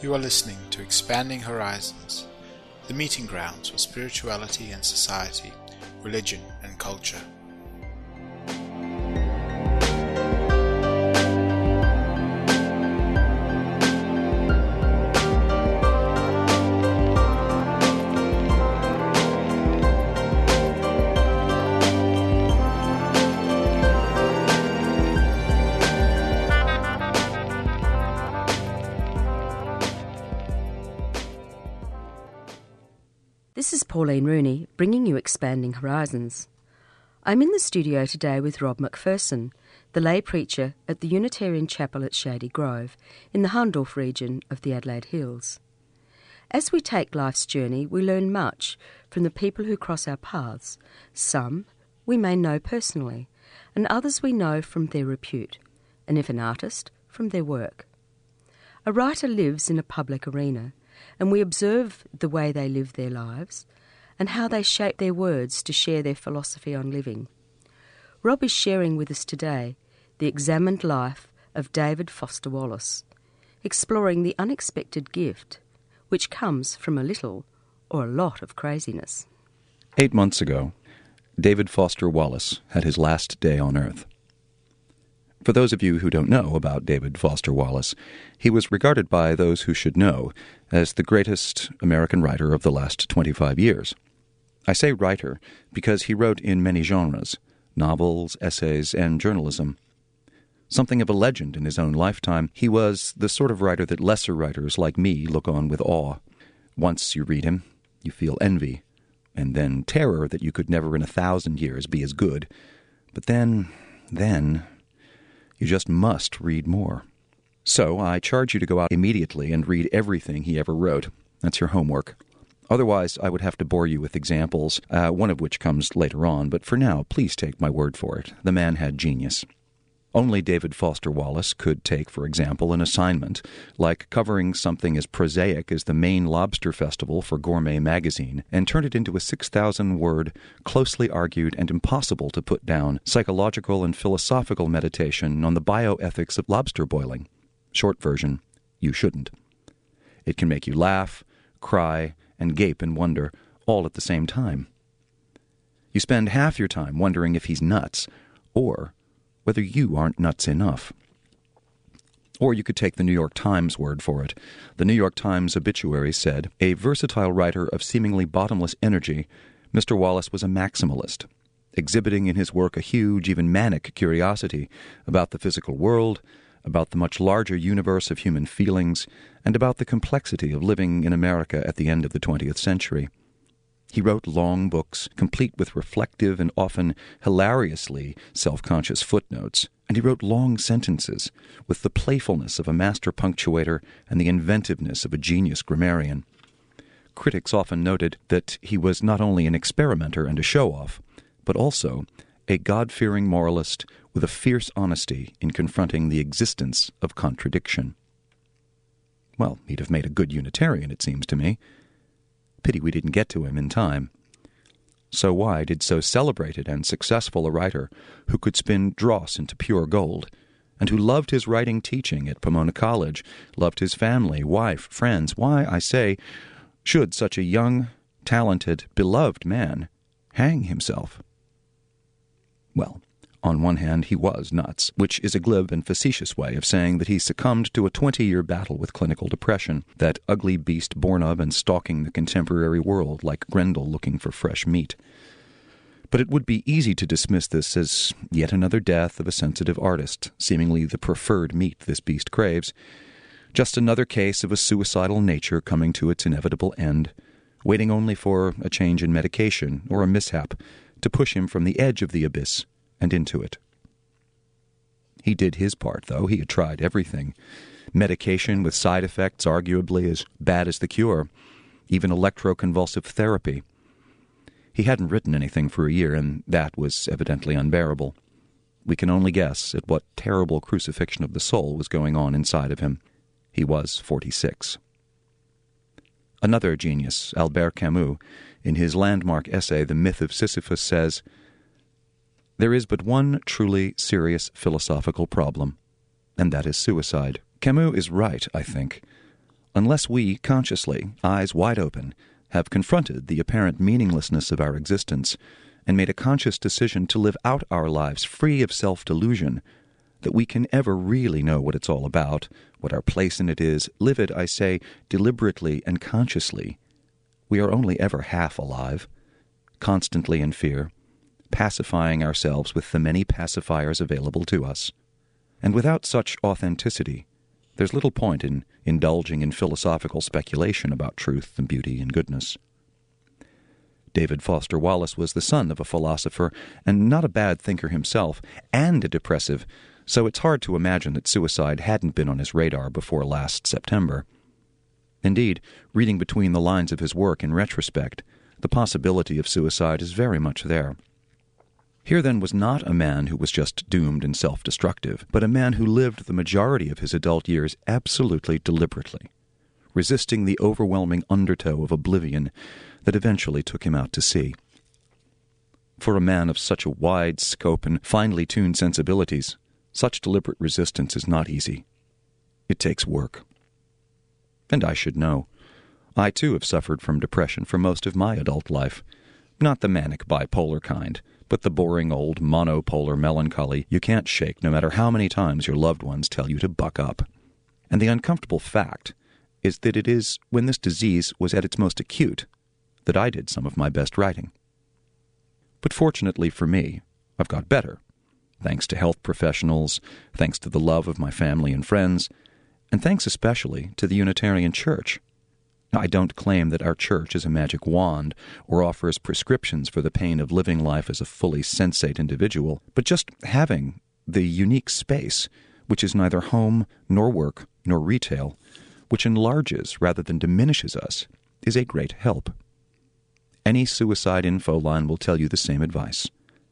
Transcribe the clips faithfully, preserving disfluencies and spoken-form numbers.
You are listening to Expanding Horizons, the meeting grounds for spirituality and society, religion and culture. This is Pauline Rooney, bringing you Expanding Horizons. I'm in the studio today with Rob McPherson, the lay preacher at the Unitarian Chapel at Shady Grove, in the Hahndorf region of the Adelaide Hills. As we take life's journey, we learn much from the people who cross our paths. Some we may know personally, and others we know from their repute, and if an artist, from their work. A writer lives in a public arena, and we observe the way they live their lives and how they shape their words to share their philosophy on living. Rob is sharing with us today the examined life of David Foster Wallace, exploring the unexpected gift which comes from a little or a lot of craziness. Eight months ago, David Foster Wallace had his last day on Earth. For those of you who don't know about David Foster Wallace, he was regarded by those who should know as the greatest American writer of the last twenty-five years. I say writer because he wrote in many genres, novels, essays, and journalism. Something of a legend in his own lifetime, he was the sort of writer that lesser writers like me look on with awe. Once you read him, you feel envy, and then terror that you could never in a thousand years be as good. But then, then... you just must read more. So I charge you to go out immediately and read everything he ever wrote. That's your homework. Otherwise, I would have to bore you with examples, uh, one of which comes later on, but for now, please take my word for it. The man had genius. Only David Foster Wallace could take, for example, an assignment, like covering something as prosaic as the Maine Lobster Festival for Gourmet magazine, and turn it into a six thousand word, closely argued and impossible to put down psychological and philosophical meditation on the bioethics of lobster boiling. Short version, you shouldn't. It can make you laugh, cry, and gape in wonder, all at the same time. You spend half your time wondering if he's nuts, or whether you aren't nuts enough. Or you could take the New York Times word for it. The New York Times obituary said, a versatile writer of seemingly bottomless energy, Mister Wallace was a maximalist, exhibiting in his work a huge, even manic curiosity about the physical world, about the much larger universe of human feelings, and about the complexity of living in America at the end of the twentieth century. He wrote long books, complete with reflective and often hilariously self-conscious footnotes, and he wrote long sentences with the playfulness of a master punctuator and the inventiveness of a genius grammarian. Critics often noted that he was not only an experimenter and a show-off, but also a God-fearing moralist with a fierce honesty in confronting the existence of contradiction. Well, he'd have made a good Unitarian, it seems to me. Pity we didn't get to him in time. So why did so celebrated and successful a writer, who could spin dross into pure gold, and who loved his writing teaching at Pomona College, loved his family, wife, friends, why, I say, should such a young, talented, beloved man hang himself? Well, on one hand, he was nuts, which is a glib and facetious way of saying that he succumbed to a twenty-year battle with clinical depression, that ugly beast born of and stalking the contemporary world like Grendel looking for fresh meat. But it would be easy to dismiss this as yet another death of a sensitive artist, seemingly the preferred meat this beast craves, just another case of a suicidal nature coming to its inevitable end, waiting only for a change in medication or a mishap to push him from the edge of the abyss and into it. He did his part, though. He had tried everything. Medication with side effects arguably as bad as the cure, even electroconvulsive therapy. He hadn't written anything for a year, and that was evidently unbearable. We can only guess at what terrible crucifixion of the soul was going on inside of him. He was forty-six. Another genius, Albert Camus, in his landmark essay, The Myth of Sisyphus, says, there is but one truly serious philosophical problem, and that is suicide. Camus is right, I think. Unless we, consciously, eyes wide open, have confronted the apparent meaninglessness of our existence and made a conscious decision to live out our lives free of self-delusion, that we can ever really know what it's all about, what our place in it is, live it, I say, deliberately and consciously, we are only ever half alive, constantly in fear, pacifying ourselves with the many pacifiers available to us. And without such authenticity, there's little point in indulging in philosophical speculation about truth and beauty and goodness. David Foster Wallace was the son of a philosopher, and not a bad thinker himself, and a depressive, so it's hard to imagine that suicide hadn't been on his radar before last September. Indeed, reading between the lines of his work in retrospect, the possibility of suicide is very much there. Here, then, was not a man who was just doomed and self-destructive, but a man who lived the majority of his adult years absolutely deliberately, resisting the overwhelming undertow of oblivion that eventually took him out to sea. For a man of such a wide scope and finely tuned sensibilities, such deliberate resistance is not easy. It takes work. And I should know. I, too, have suffered from depression for most of my adult life. Not the manic bipolar kind, but the boring old monopolar melancholy you can't shake no matter how many times your loved ones tell you to buck up. And the uncomfortable fact is that it is when this disease was at its most acute that I did some of my best writing. But fortunately for me, I've got better, thanks to health professionals, thanks to the love of my family and friends, and thanks especially to the Unitarian Church. I don't claim that our church is a magic wand or offers prescriptions for the pain of living life as a fully sensate individual, but just having the unique space, which is neither home nor work nor retail, which enlarges rather than diminishes us, is a great help. Any suicide info line will tell you the same advice.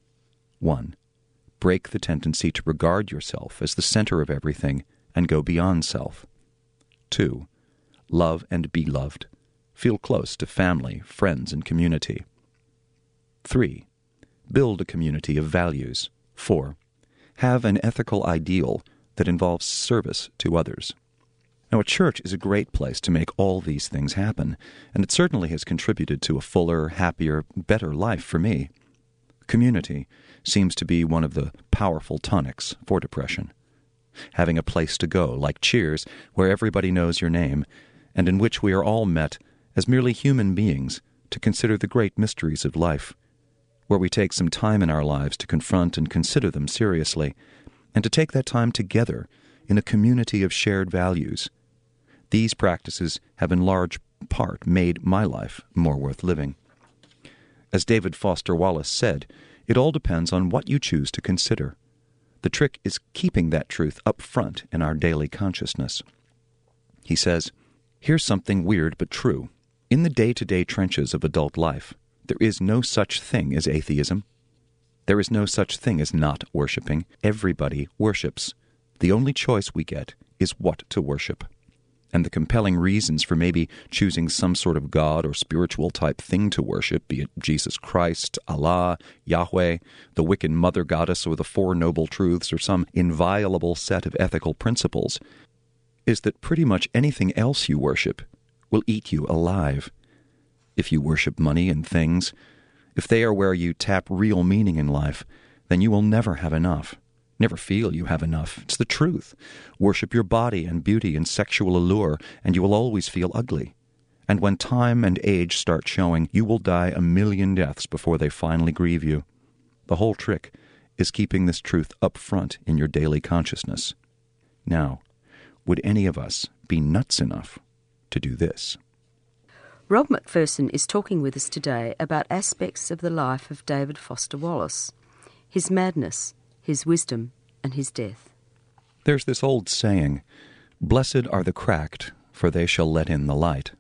One, break the tendency to regard yourself as the center of everything and go beyond self. Two, love and be loved. Feel close to family, friends, and community. Three, build a community of values. Four, have an ethical ideal that involves service to others. Now, a church is a great place to make all these things happen, and it certainly has contributed to a fuller, happier, better life for me. Community seems to be one of the powerful tonics for depression. Having a place to go, like Cheers, where everybody knows your name, and in which we are all met as merely human beings to consider the great mysteries of life, where we take some time in our lives to confront and consider them seriously, and to take that time together in a community of shared values. These practices have in large part made my life more worth living. As David Foster Wallace said, it all depends on what you choose to consider. The trick is keeping that truth up front in our daily consciousness. He says, "Here's something weird but true. In the day-to-day trenches of adult life, there is no such thing as atheism. There is no such thing as not worshiping. Everybody worships. The only choice we get is what to worship. And the compelling reasons for maybe choosing some sort of God or spiritual type thing to worship, be it Jesus Christ, Allah, Yahweh, the Wiccan Mother Goddess, or the Four Noble Truths, or some inviolable set of ethical principles, is that pretty much anything else you worship will eat you alive. If you worship money and things, if they are where you tap real meaning in life, then you will never have enough. Never feel you have enough. It's the truth. Worship your body and beauty and sexual allure, and you will always feel ugly. And when time and age start showing, you will die a million deaths before they finally grieve you. The whole trick is keeping this truth up front in your daily consciousness. Now, would any of us be nuts enough to do this?" Rob McPherson is talking with us today about aspects of the life of David Foster Wallace, his madness, his wisdom, and his death. There's this old saying, "Blessed are the cracked, for they shall let in the light."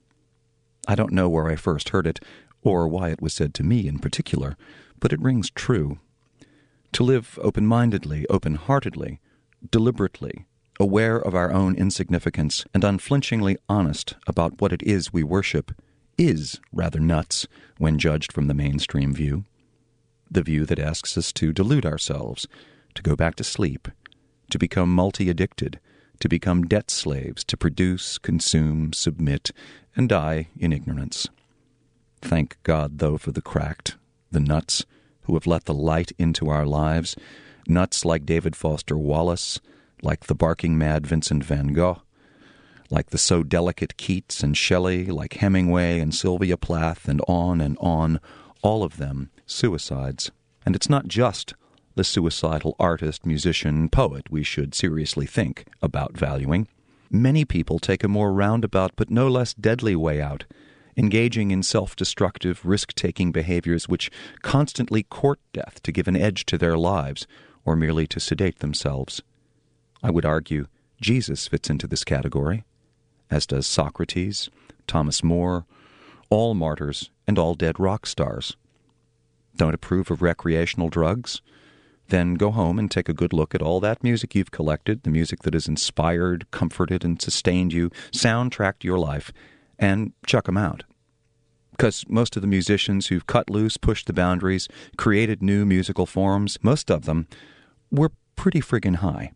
I don't know where I first heard it, or why it was said to me in particular, but it rings true. To live open-mindedly, open-heartedly, deliberately, aware of our own insignificance, and unflinchingly honest about what it is we worship, is rather nuts when judged from the mainstream view. The view that asks us to delude ourselves, to go back to sleep, to become multi-addicted, to become debt slaves, to produce, consume, submit, and die in ignorance. Thank God, though, for the cracked, the nuts, who have let the light into our lives, nuts like David Foster Wallace, like the barking mad Vincent van Gogh, like the so delicate Keats and Shelley, like Hemingway and Sylvia Plath, and on and on, all of them suicides. And it's not just the suicidal artist, musician, poet we should seriously think about valuing. Many people take a more roundabout but no less deadly way out, engaging in self-destructive, risk-taking behaviors which constantly court death to give an edge to their lives or merely to sedate themselves. I would argue Jesus fits into this category, as does Socrates, Thomas More, all martyrs and all dead rock stars. Don't approve of recreational drugs? Then go home and take a good look at all that music you've collected, the music that has inspired, comforted, and sustained you, soundtracked your life, and chuck 'em out. Because most of the musicians who've cut loose, pushed the boundaries, created new musical forms, most of them were pretty friggin' high.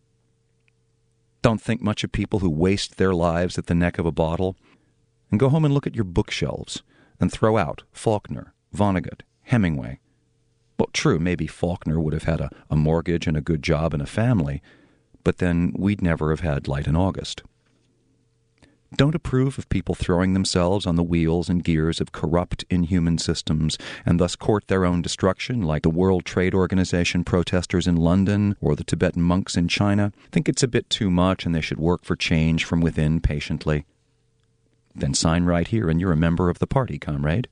Don't think much of people who waste their lives at the neck of a bottle. And go home and look at your bookshelves and throw out Faulkner, Vonnegut, Hemingway. Well, true, maybe Faulkner would have had a, a mortgage and a good job and a family, but then we'd never have had Light in August. Don't approve of people throwing themselves on the wheels and gears of corrupt, inhuman systems and thus court their own destruction, like the World Trade Organization protesters in London or the Tibetan monks in China. Think it's a bit too much and they should work for change from within patiently. Then sign right here and you're a member of the party, comrade.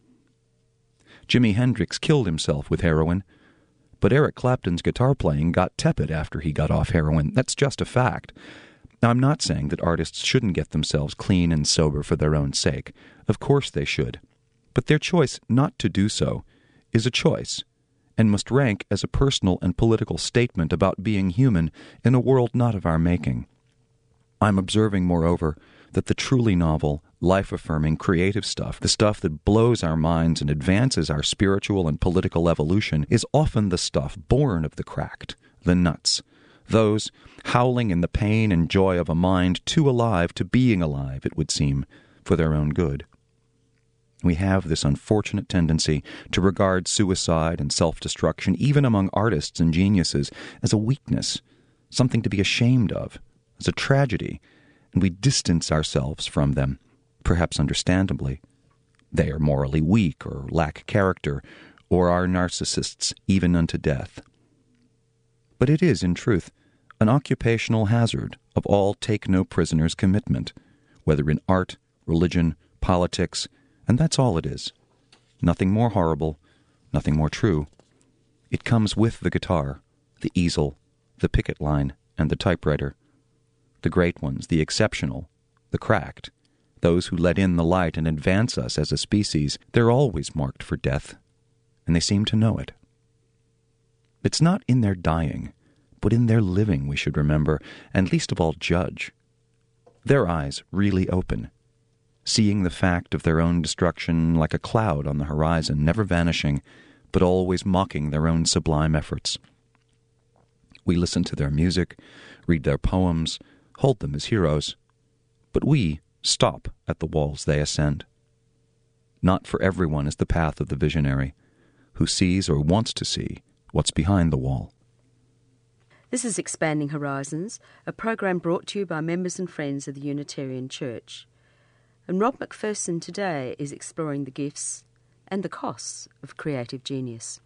Jimi Hendrix killed himself with heroin, but Eric Clapton's guitar playing got tepid after he got off heroin. That's just a fact. Now, I'm not saying that artists shouldn't get themselves clean and sober for their own sake. Of course they should. But their choice not to do so is a choice, and must rank as a personal and political statement about being human in a world not of our making. I'm observing, moreover, that the truly novel, life-affirming, creative stuff, the stuff that blows our minds and advances our spiritual and political evolution, is often the stuff born of the cracked, the nuts, those howling in the pain and joy of a mind too alive to being alive, it would seem, for their own good. We have this unfortunate tendency to regard suicide and self-destruction, even among artists and geniuses, as a weakness, something to be ashamed of, as a tragedy, and we distance ourselves from them, perhaps understandably. They are morally weak or lack character, or are narcissists even unto death. But it is, in truth, an occupational hazard of all take-no-prisoners commitment, whether in art, religion, politics, and that's all it is. Nothing more horrible, nothing more true. It comes with the guitar, the easel, the picket line, and the typewriter. The great ones, the exceptional, the cracked, those who let in the light and advance us as a species, they're always marked for death, and they seem to know it. It's not in their dying, but in their living we should remember, and least of all judge. Their eyes really open, seeing the fact of their own destruction like a cloud on the horizon, never vanishing, but always mocking their own sublime efforts. We listen to their music, read their poems, hold them as heroes, but we stop at the walls they ascend. Not for everyone is the path of the visionary, who sees or wants to see what's behind the wall. This is Expanding Horizons, a program brought to you by members and friends of the Unitarian Church. And Rob McPherson today is exploring the gifts and the costs of creative genius.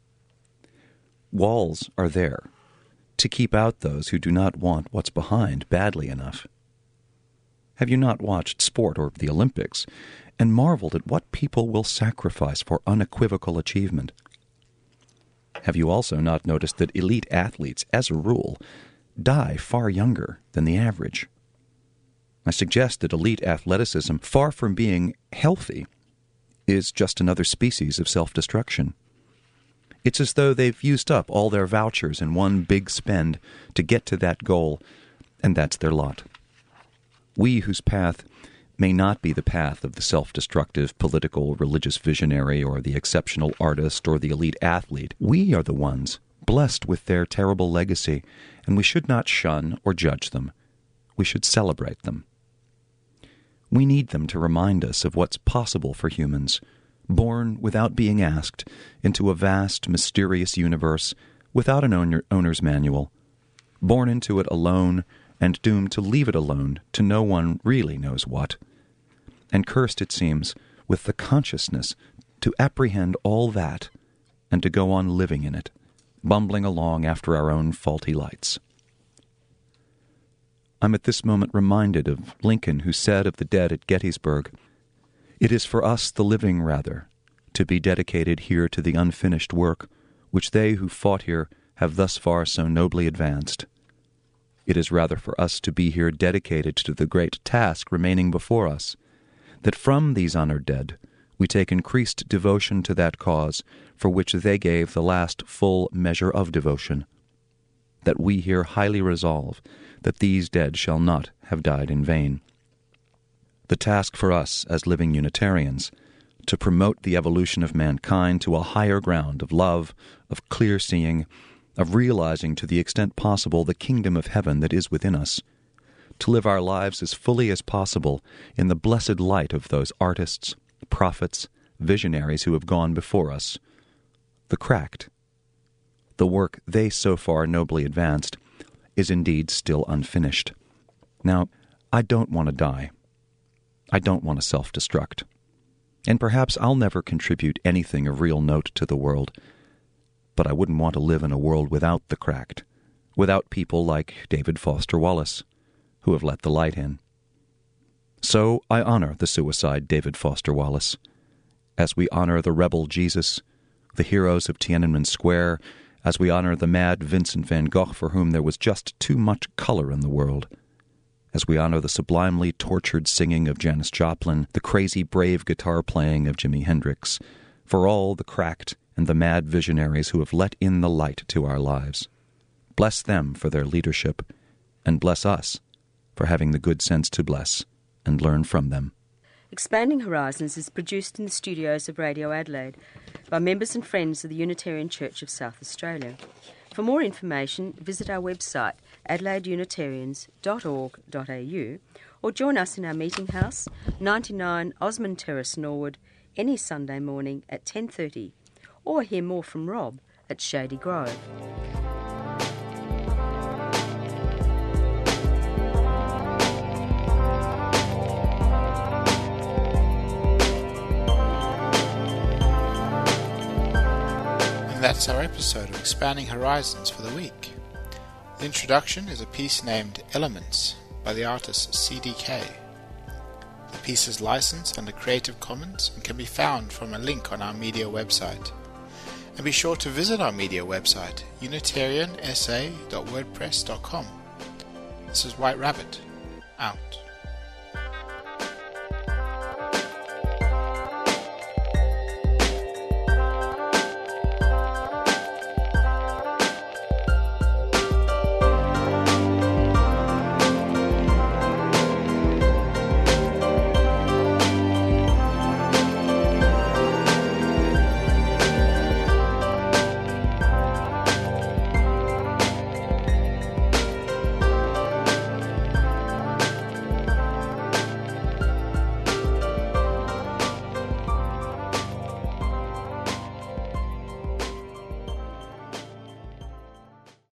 Walls are there to keep out those who do not want what's behind badly enough. Have you not watched sport or the Olympics and marveled at what people will sacrifice for unequivocal achievement? Have you also not noticed that elite athletes, as a rule, die far younger than the average? I suggest that elite athleticism, far from being healthy, is just another species of self-destruction. It's as though they've used up all their vouchers in one big spend to get to that goal, and that's their lot. We whose path may not be the path of the self-destructive political, religious visionary or the exceptional artist or the elite athlete, we are the ones blessed with their terrible legacy, and we should not shun or judge them. We should celebrate them. We need them to remind us of what's possible for humans, born without being asked into a vast, mysterious universe without an owner, owner's manual, born into it alone and doomed to leave it alone to no one really knows what, and cursed, it seems, with the consciousness to apprehend all that and to go on living in it, bumbling along after our own faulty lights. I'm at this moment reminded of Lincoln, who said of the dead at Gettysburg, "It is for us, the living, rather, to be dedicated here to the unfinished work which they who fought here have thus far so nobly advanced. It is rather for us to be here dedicated to the great task remaining before us, that from these honored dead we take increased devotion to that cause for which they gave the last full measure of devotion, that we here highly resolve that these dead shall not have died in vain. The task for us as living Unitarians, to promote the evolution of mankind to a higher ground of love, of clear seeing, of realizing to the extent possible the kingdom of heaven that is within us, to live our lives as fully as possible in the blessed light of those artists, prophets, visionaries who have gone before us, the cracked. The work they so far nobly advanced is indeed still unfinished. Now, I don't want to die. I don't want to self-destruct. And perhaps I'll never contribute anything of real note to the world, but I wouldn't want to live in a world without the cracked, without people like David Foster Wallace, who have let the light in. So I honor the suicide David Foster Wallace, as we honor the rebel Jesus, the heroes of Tiananmen Square, as we honor the mad Vincent van Gogh for whom there was just too much color in the world, as we honor the sublimely tortured singing of Janis Joplin, the crazy brave guitar playing of Jimi Hendrix, for all the cracked and the mad visionaries who have let in the light to our lives. Bless them for their leadership, and bless us for having the good sense to bless and learn from them. Expanding Horizons is produced in the studios of Radio Adelaide by members and friends of the Unitarian Church of South Australia. For more information, visit our website adelaide unitarians dot org dot a u or join us in our meeting house, ninety-nine Osmond Terrace, Norwood, any Sunday morning at ten thirty, or hear more from Rob at Shady Grove. That's our episode of Expanding Horizons for the week. The introduction is a piece named Elements by the artist C D K. The piece is licensed under Creative Commons and can be found from a link on our media website. And be sure to visit our media website, unitarian s a dot wordpress dot com. This is White Rabbit, out.